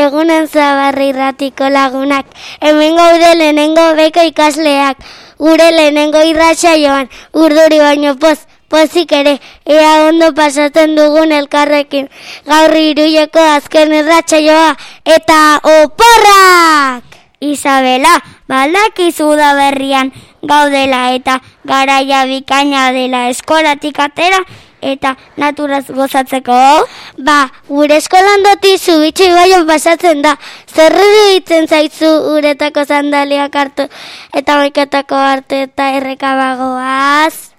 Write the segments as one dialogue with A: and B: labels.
A: Egunen Zabarre Irratiko lagunak, hemen gaude lehenengo beko ikasleak, gure lehenengo irratsaioan, urduri baino pozik ere, ea ondo pasatzen dugun elkarrekin, gaur Iruñeko azken irratsaioa, eta oporrak! Isabela, baldakizu da berrian gaudela eta garaia bikaina dela eskolatik atera, eta naturaz gozatzeko? Gure eskolan doti Zubitxo ibaian pasatzen da. Zer iruditzen zaizu uretako sandaliak hartu eta maiketako arte eta errekabagoaz?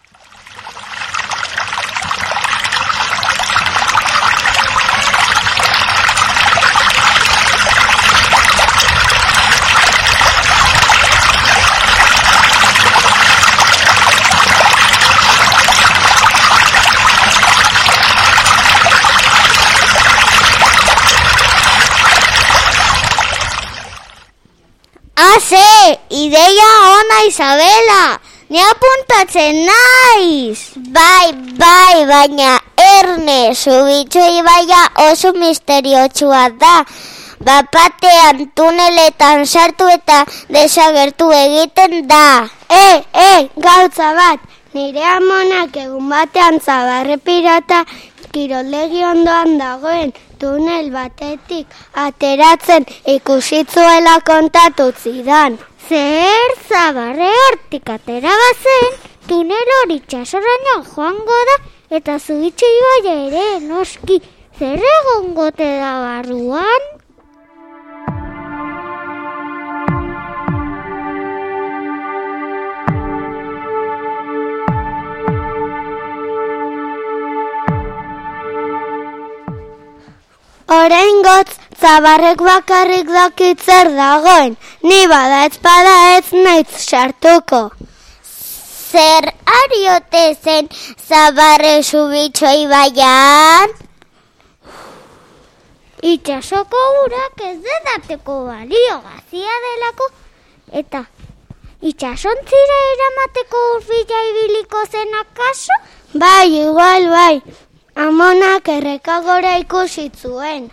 A: Ideia ona, Isabela, ni apuntatzen naiz. Bai, baina Erne, Zubitxo ibaia oso misteriotsua da. Bapatean tuneletan sartu eta desagertu egiten da. Gauza bat, nire amonak egun batean Zabarre pirata kirolegi ondoan dagoen tunel batetik ateratzen ikusitzuela kontatu zidan. Zer, Zabarre hortik atera bazen, tunel hori itsasoraino joango da, eta Zubitxo ibaia ere, noski, zer egongote da barruan? Oraingoz, Zabarrek bakarrik dakit zer dagoen, ni bada ez naiz sartuko. Zer ariote zen Zabarre Zubitxo ibaian? Itsasoko urak ez dedateko balio gazia delako, eta itsasontzira eramateko urbila ibiliko zen akaso? Igual bai. Amonak errekagora ikusi zuen.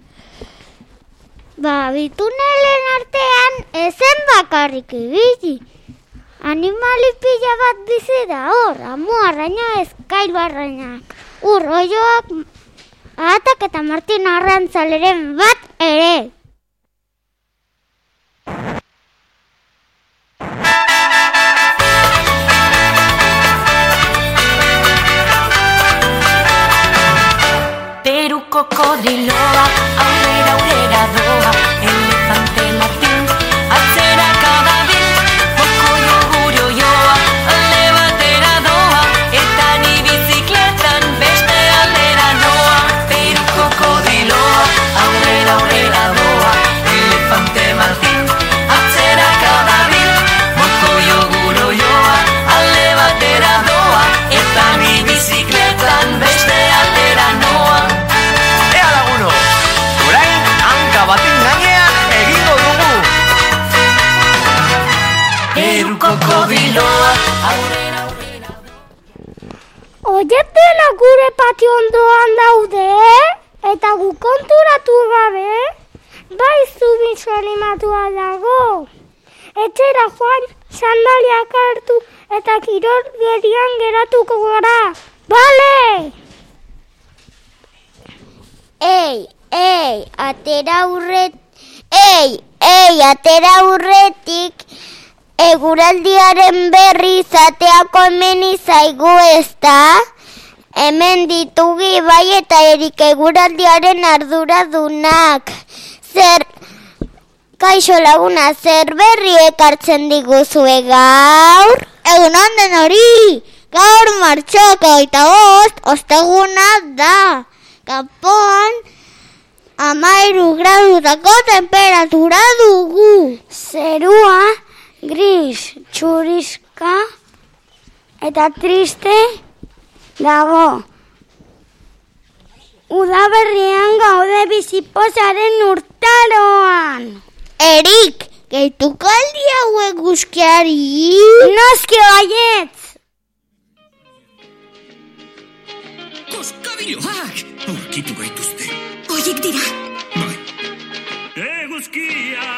A: Bitunelen artean ezen bakarrik ibili. Animali pila bat bizi da hor, amu arraina, ezkailu arrainak, urroioak, atak eta Martin arrantzaleren bat ere.
B: Kokodiloa, aurrera doa, elefante Martin, atzera kadabil, mokoio gurioa, alde batera doa, eta ni bizikletan beste aldera noa. Peru kokodiloa, aurrera doa, elefante Martin, atzera kadabil, mokoio gurioa, alde batera doa, eta ni bizikletan beste aldera noa. Batin gainean egingo dugu. Peru kokodiloa, aurrera.
A: Oietela gure patio ondoan daude, eta gu konturatu gabe, bai Zubitxo animatua dago. Etxera joan, sandaliak hartu eta kirol gerian geratuko gara. Bale! Atera urretik, eguraldiaren berri izateako hemen izaigu ezta? Hemen ditugi bai eta Erik eguraldiaren arduradunak. Kaixo laguna, zer berri ekartzen diguzue gaur? Egunon den hori, gaur martxoko 25, osteguna da. Kanpoan 13 gradutako temperatura dugu. Zerua gris, txuriska eta triste dago. Udaberrian gaude bizipozaren urtaroan. Erik, gehituko aldi hauek guzkiari? Noski baietz!
C: Koskabiloak! Aurkitu gaituzte.
D: Oiek dira.
C: Bai, eguzkia,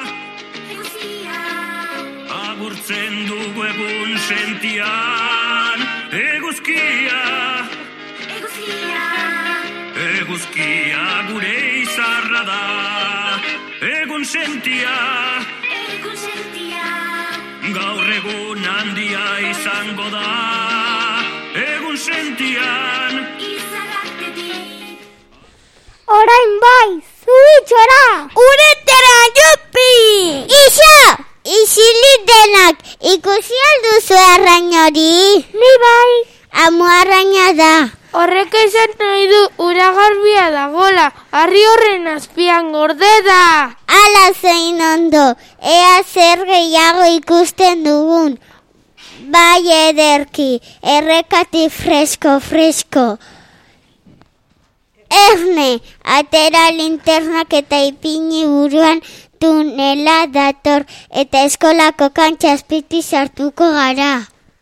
C: agurtzen dugu egun sentian. Eguzkia, eguzkia gure izarra da. Egun sentia, gaur egun handia izango da. Egun sentian
A: Orain bai, zuitxora! Uretera, jupi! Iso! Isilit denak, ikusi alduzu arrain hori? Ni bai. Amu arraina da.
D: Horrek esan nahi du ura garbia dagola, harri horren azpian gorde da.
A: Ala zein ondo, ea zer gehiago ikusten dugun. Bai ederki, errekati fresko. Erne, atera linternak eta ipini buruan tunela dator eta eskolako kantxa azpiti sartuko gara.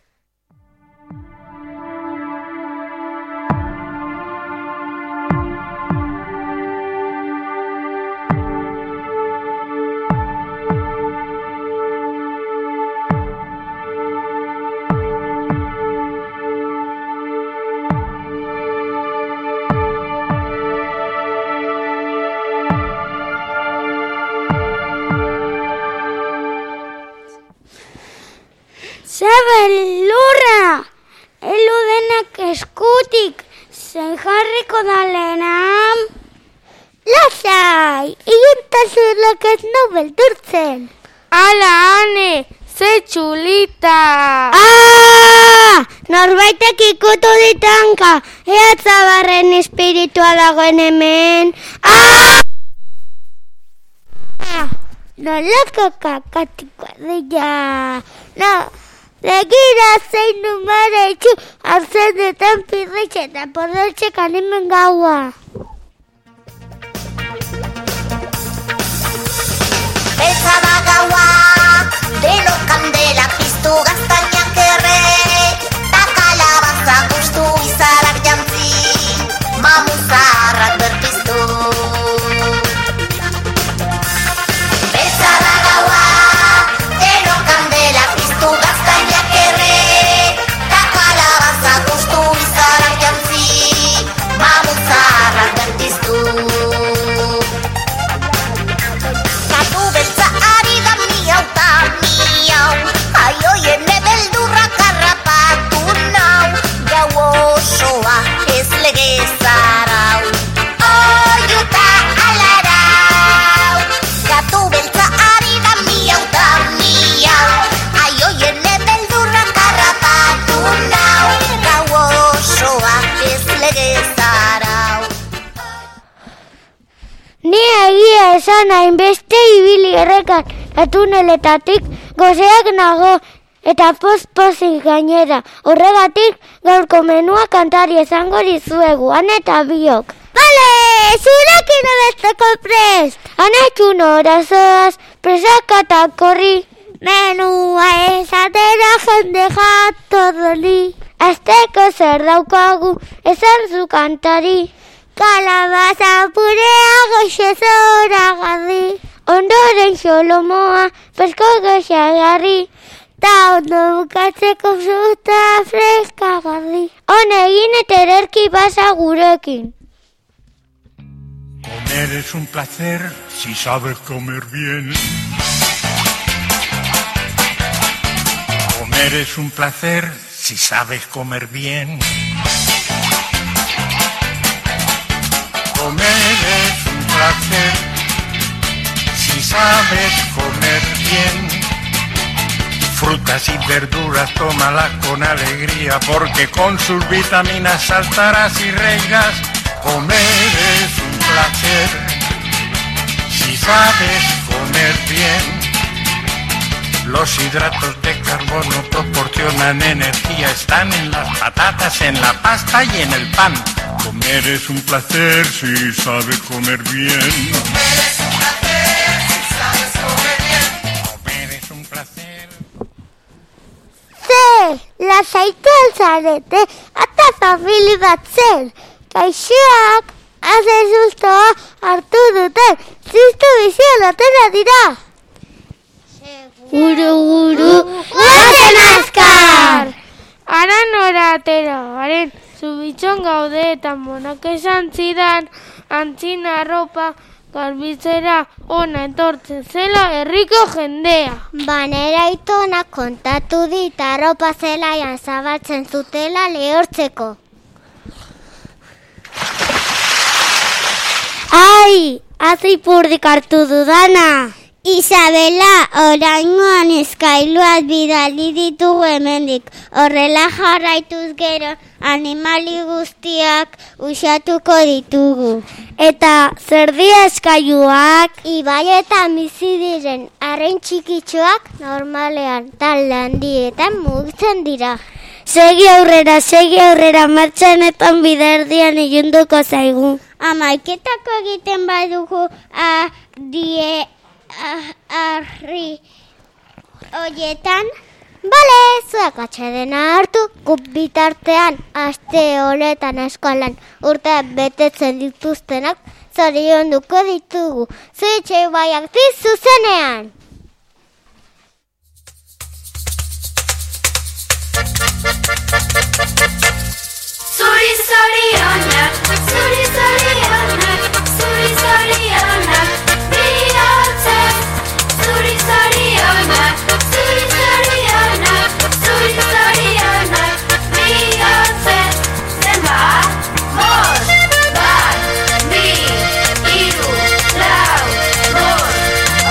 A: Zabel lurra! Elu denak eskutik, zein jarriko da lehenam? Lasai, iuntasunak ez nau beldurtzen.
D: Ala, ane, ze txulita!
A: Norbaitek ikutu ditanka, ea zabarren espiritua dagoen hemen. Nolako kakatikoa dira. No. Begira zein numara itxu hartzen detan pirritxe eta podotxek animen gaua.
E: Beltza da gaua, deno kandela piztu gaztainak erre, ta kalabaza gustu izarak jantzi, mamuzarrak berpiztu. Beltza da gaua, deno kandela piztu gaztainak erre, ta kalabaza gustu izarak jantzi, mamuzarrak berpiztu. Katu beltza ari da miau ta miau, aioien beldurra karrapatu nau, gau osoa ez legezarau, oiuta alarau. Katu beltza ari da miau ta miau, aioien beldurra karrapatu nau, gau osoa ez legezarau.
A: Ni egia esan hainbeste ibili errekan eta tuneletatik gozeak nago eta poz-pozik gainera. Horregatik gaurko menua kantari esango dizuegu, Ane eta biok. Bale, zurekin abesteko prest! Ane txuno orazoaz, presaka eta korri. Menua esatera jende jato doli. Azteko zer daukagu, esan zu kantari. Kalabaza purea goxe zoragarri, ondoren xolomoa fresko goxagarri, ta ondo bukatzeko fruta freskagarri. Honegin eta ererki basa gurekin.
C: Comer es un placer si sabes comer bien. Comer es un placer si sabes comer bien. Comer es un placer si sabes comer bien. Frutas y verduras tómalas con alegría, porque con sus vitaminas saltarás y reirás. Comer es un placer si sabes comer bien. Los hidratos de carbono proporcionan energía, están en las patatas, en la pasta y en el pan. Comer es un placer si sabes comer bien. Comer es un placer si sabes comer bien. Comer es un placer.
A: Zer, lasaitu alzarete, eta familia bat zer. Kaixoak, Haze sustoa hartu duten, ziztu bizian atera dira. Guru, goazen azkar!
D: Ara nora atera garen, zubitxon gaude eta monak esan zidan, antzina arropa garbitzera ona etortzen zela herriko jendea.
A: Banera aitonak kontatu dit arropa zelaian zabaltzen zutela lehortzeko. Ai, azipurdik hartu dudana! Isabela, oraingoan eskailuaz bidali ditugu hemendik. Horrela jarraituz gero, animali guztiak usatuko ditugu. Eta zer dira eskailuak? Ibaietan bizi diren arrain txikitxoak normalean talde handietan mugitzen dira. Segi aurrera, martxanetan biderdian ilunduko zaigu. Amaiketako egiten badugu arri horietan, bale, zuak atxedena hartu, gup bitartean, aste honetan eskolan urte betetzen dituztenak, zorionduko ditugu, zuitxe baiak zuzenean.
F: Zuri zorionak, zuri zorionak, zuri zorionak, bihotzez. Zuri zorionak, zuri zorionak, zuri zorionak, bihotzez. Zenbat? Bost, bat, bi, hiru, lau, bost.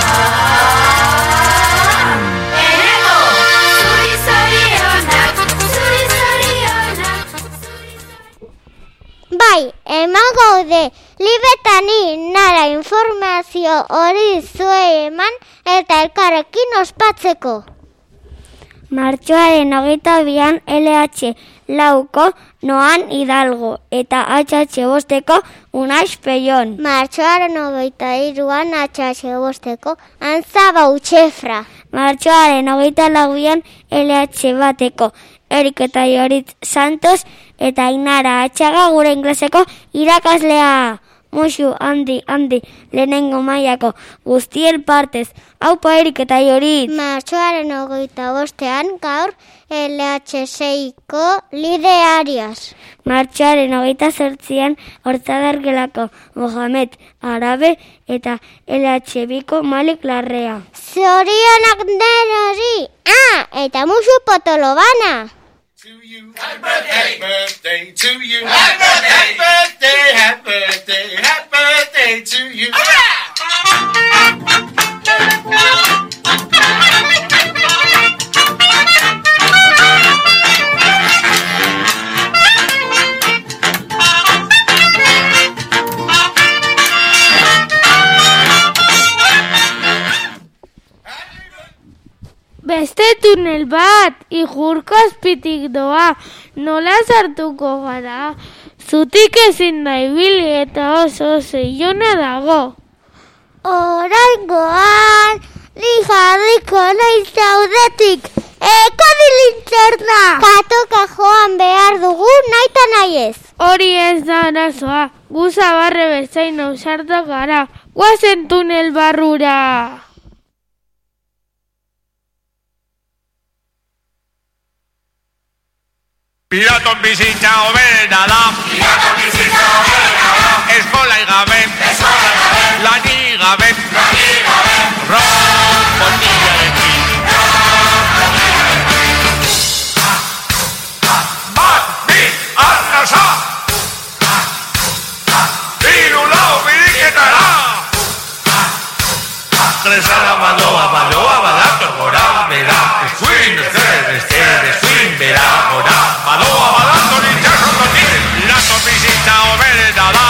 F: Eneko! Zuri zorionak, zuri zorionak, zuri zorionak.
A: Bai, eman gaude, libetani nara informazio hori zuei eman eta elkarrekin ospatzeko. Martxoaren 22an LH lauko Noan Hidalgo eta HH bosteko Unaix Peyon. Martxoaren 23an HH bosteko Antza Utxefra. Martxoaren 24an LH bateko Erik eta Joritz Santos eta Ainara Atxaga gure ingleseko irakaslea. Muxu, handi, lehenengo mailako guztien partez. Aupa Erik eta Joritz. Martxoaren 25an gaur LH6ko Lide Arias. Martxoaren 28an Hortzadargelako Mohamed Arabe eta LH2ko Malik Larrea. Zorionak denori! Eta musu potolo bana!
C: To you. Happy birthday to you. Happy birthday to you.
D: Beste tunel bat, Ijurko azpitik doa, nola sartuko gara? Zutik ezin da ibili eta oso zeiona dago.
A: Oraingoan, ni jarriko naiz zaudetik, linterna! Katoka joan behar dugu naita nahi ez.
D: Hori ez da arazoa, gu zabarre bezain ausartu gara, guazen tunel barrura.
C: Piraton bizitza hobena da. Eskola igabe. Lani gabe. Botillerekin. Bat, bi, arnasa. Hiru lau biriketara. Kresala badoa badator gora bera. Eskuin bera gora. Badoa badator itxasototik. Piraton bizitza hobena da.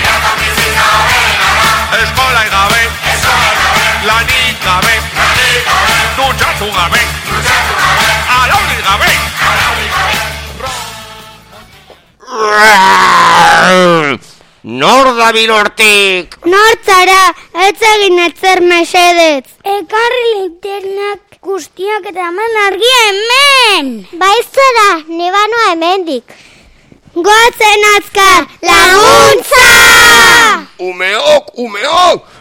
C: Eskola igabe. Lanik gabe. Dutxatu gabe. Araurik gabe. Nor dabil hortik?
A: Nortzara, ez egin etzer mesedez. Ekarri linternak guztiak eta eman argia hemen. Baizara, nibanoa hemendik. Goazen azkar, laguntza!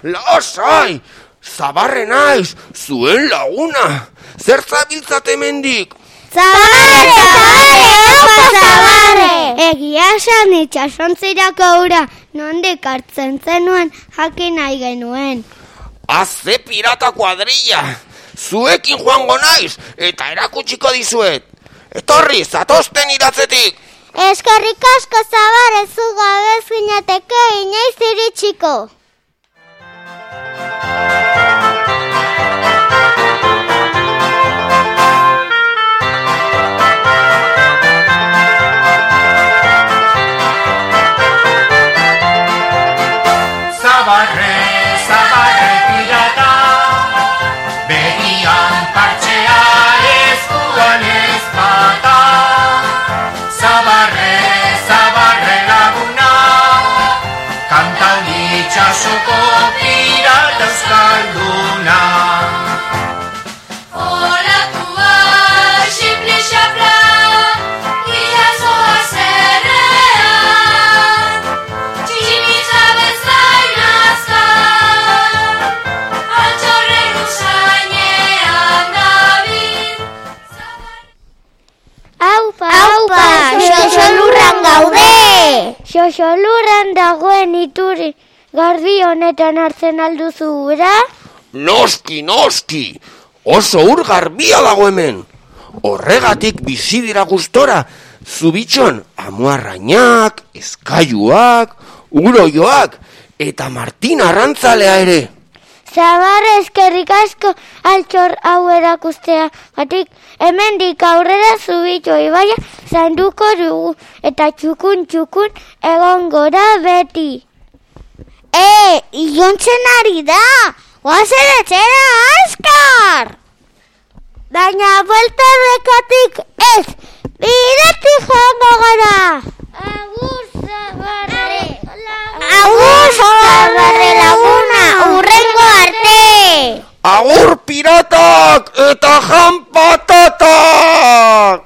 G: Lasai! Zabarre naiz, zuen laguna! Zer zabiltzat hemendik?
A: Zabarre! Egia esan itxasontzirako ura, nondik hartzen zenuen jakin nahi genuen.
G: Ze pirata kuadrilla! Zuekin joango naiz, eta erakutsiko dizuet. Etorri, zatozten iratzetik!
A: Eskerrik asko Zabarre, zu gabe zinateke inoiz iritsiko.
C: Zabarre, Zabarre pirata, begian partxea eskuan ezpata. Zabarre, Zabarre laguna, kantaldi itxasoko pirata euskalduna.
F: Olatua, xipli-xapla, itxasoa zerrean, tximitza bezain azkar, altxorren usainean dabil.
A: Aupa, xoxolurran gaude! Xoxolurran dagoen ituri garbi honetan hartzen alduzu ura?
G: Noski, noski! Oso ur garbia dago hemen! Horregatik bizi dira gustora, zubitxon amuarrainak, eskaiuak, uroioak, eta Martin arrantzalea ere.
A: Zabarre, eskerrik asko altxor hau erakustea, gatik hemendik aurrera zubitxo ibaia zainduko dugu, eta txukun egon gora beti. Iluntzen ari da, guazen etxera azkar! Baina buelta bekatik ez, bidetik joango gara! Agur, Zabarre! Agur, Zabarre laguna, urrengo arte!
G: Agur piratak eta jan patatak!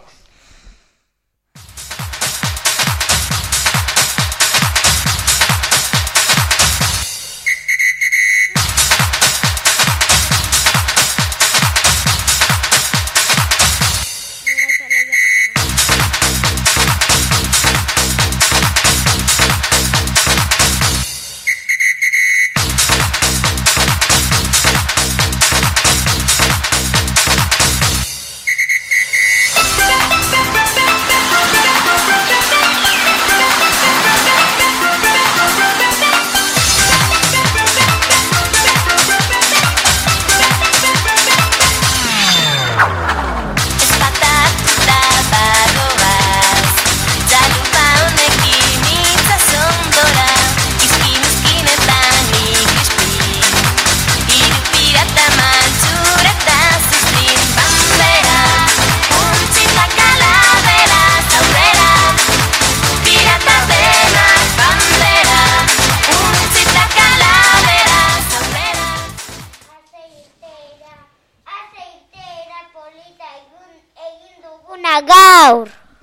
A: Gaur.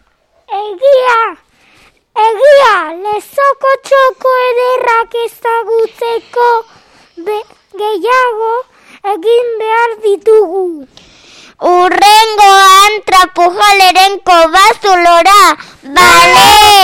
A: Egia, lezoko txoko ederrak ezagutzeko gehiago egin behar ditugu. Urrengoan trapujaleren kobazulora, bale!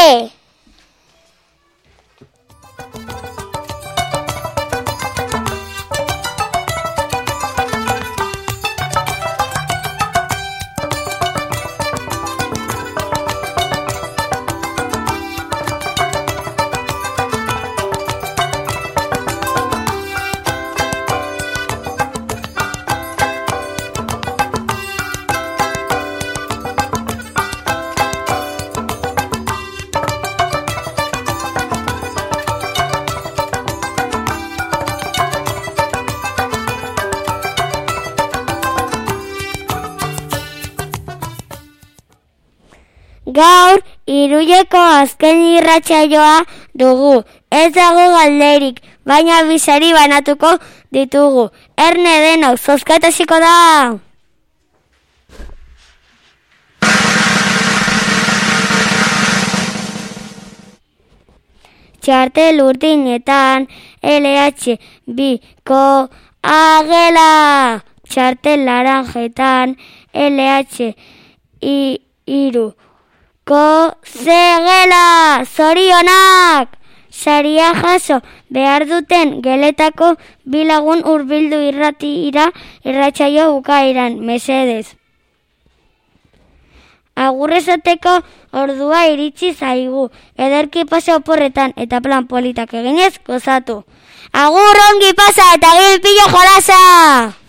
A: Gaur, Iruleko azken irratsaioa dugu. Ez dago galderik, baina bizari banatuko ditugu. Erne denok, zozkatasiko da! Txartel urdinetan, LH biko agela. Txartel laranjetan LH iruko zegela. Zorionak! Saria jaso behar duten geletako bilagun hurbildu irratira irratsaio bukaeran, mesedez. Agur esateko ordua iritsi zaigu, ederki pasa oporretan eta plan politak eginez gozatu. Agur ongi pasa eta gilpillo jolasa!